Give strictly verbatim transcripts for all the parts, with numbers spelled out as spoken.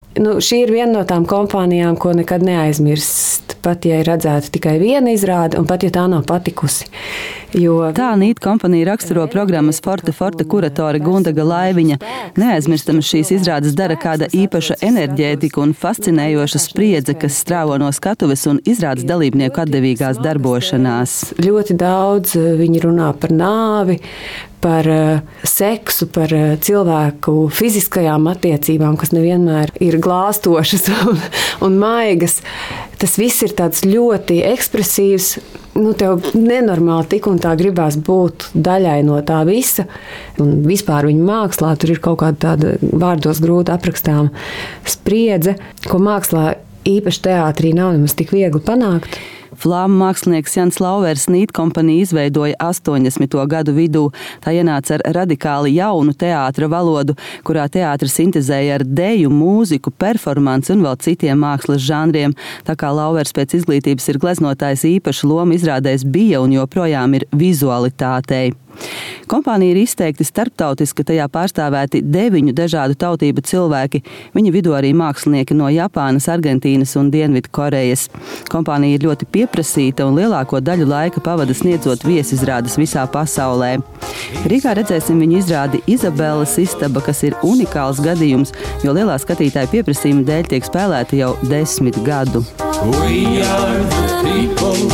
Nu, šī ir viena no tām kompānijām, ko nekad neaizmirst. Pat ja ir redzēta tikai viena izrāde, un pat ja tā nav patikusi. Jo... Tā Nīt kompānija raksturo programmas Forte Forte kuratore Gundaga Laiviņa. Neaizmirstamas šīs izrādes dara kāda īpaša enerģētika un fascinējoša spriedze, kas strāvo no skatuves un izrādes dalībnieku atdevīgās darbošanās. Ļoti daudz viņi runā par nāvi, par seksu, par cilvēku fiziskajām attiecībām, kas nevienmēr ir glāstošas un, un maigas. Tas viss ir tāds ļoti ekspresīvs. Nu, tev nenormāli tik un tā gribās būt daļai no tā visa. Un vispār viņa mākslā tur ir kaut kāda tāda vārdos grūti aprakstāma spriedze, ko mākslā īpaši teātrī nav nemaz tik viegli panākt. Flāmu mākslinieks Jans Lauvers Nīt kompāniju izveidoja astoņdesmito gadu vidū. Tā ienāca ar radikāli jaunu teātra valodu, kurā teātris sintezēja ar deju, mūziku, performanci un vēl citiem mākslas žanriem. Tā kā Lauvers pēc izglītības ir gleznotājs, īpaša loma izrādēs bija un joprojām ir vizualitātei. Kompānija ir izteikti starptautiska, tajā pārstāvēti deviņu dažādu tautību cilvēki. Viņa vidū arī mākslinieki no Japānas, Argentīnas un Dienvidu Korejas. Kompānija ir ļoti pieprasīta un lielāko daļu laika pavada sniedzot viesizrādes visā pasaulē. Rīgā redzēsim viņu izrādi Izabeles istaba, kas ir unikāls gadījums, jo lielā skatītāja pieprasījuma dēļ tiek spēlēta jau desmit gadu. We are the people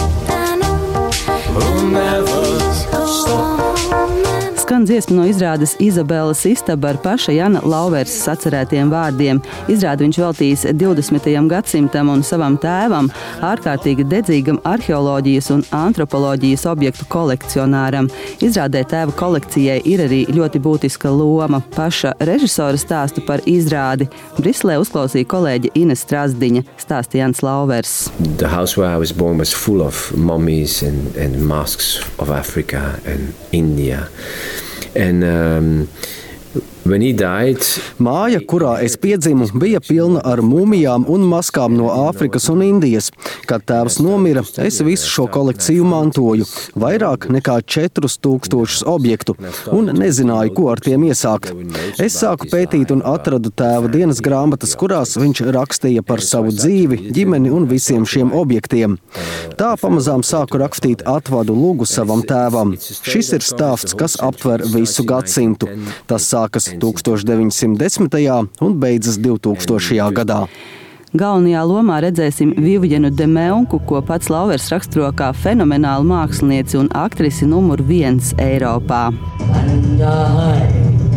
who never stop. Skan dziesma no izrādes Izabeles istaba ar paša Jana Lauvers sacerētiem vārdiem. Izrādi viņš veltījis divdesmitajam gadsimtam un savam tēvam, ārkārtīgi dedzīgam arheoloģijas un antropoloģijas objektu kolekcionāram. Izrādē tēva kolekcijai ir arī ļoti būtiska loma. Paša režisora stāstu par izrādi Briselē uzklausīja kolēģe Ines Strazdiņa, stāsta Jans Lauvers. The house where I was born was full of mummies and, and masks of Africa and India. And um, when he died, Māja, kurā es piedzimu, bija pilna ar mumijām un maskām no Āfrikas un Indijas. Kad tēvs nomira, es visu šo kolekciju mantoju, vairāk nekā četrus tūkstošus objektu, un nezināju, ko ar tiem iesākt. Es sāku pētīt un atradu tēva dienas grāmatas, kurās viņš rakstīja par savu dzīvi, ģimeni un visiem šiem objektiem. Tā pamazām sāku rakstīt atvadu lugu savam tēvam. Šis ir stāsts, kas aptver visu gadsimtu. Tas sākas tūkstoš deviņsimt desmitajā un beidzas divtūkstošajā gadā. Galvenajā lomā redzēsim Vivjenu Demeunku, ko pats Lauvers raksturo kā fenomenālu mākslinieci un aktrisi numur viens Eiropā. And I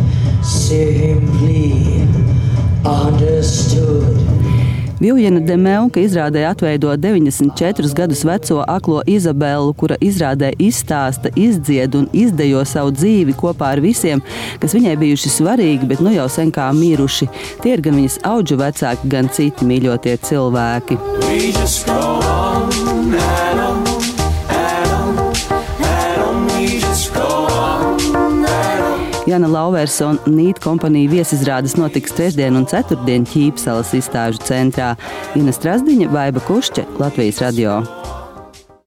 simply understood. Vivjena Demeunka izrādē atveido deviņdesmit četrus gadus veco aklo Izabelu, kura izrādē izstāsta, izdzied un izdejo savu dzīvi kopā ar visiem, kas viņai bijuši svarīgi, bet nu jau sen kā miruši. Tie ir gan viņas audžu vecāki, gan citi mīļotie cilvēki. Jana Lauvers un Nīt kompānija viesizrādes notiks trešdien un ceturtdien Ķīpsalas izstāžu centrā. Ines Strazdiņa, Vaiba Kušķe, Latvijas radio.